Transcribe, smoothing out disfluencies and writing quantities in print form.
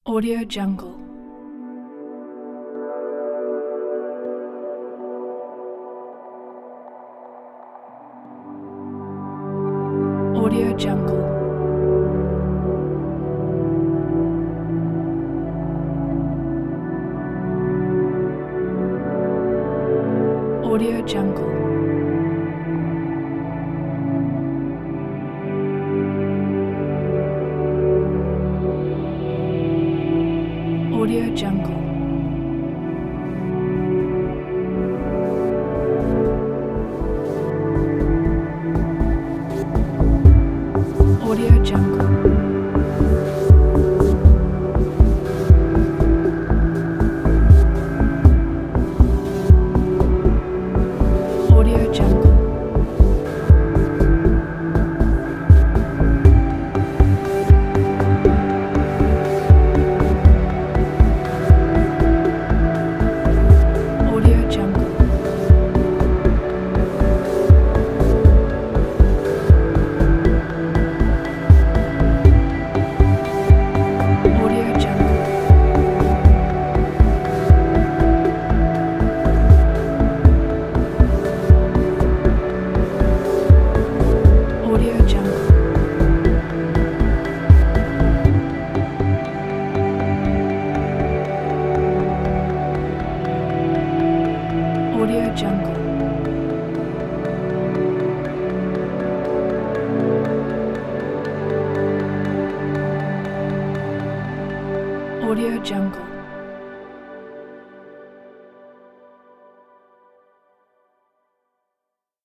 Audio Jungle. Audio Jungle. Audio Jungle. Audio Jungle. Audio Jungle. Audio Jungle. Audio Jungle. Audio Jungle. Audio Jungle. Audio Jungle. Audio Jungle.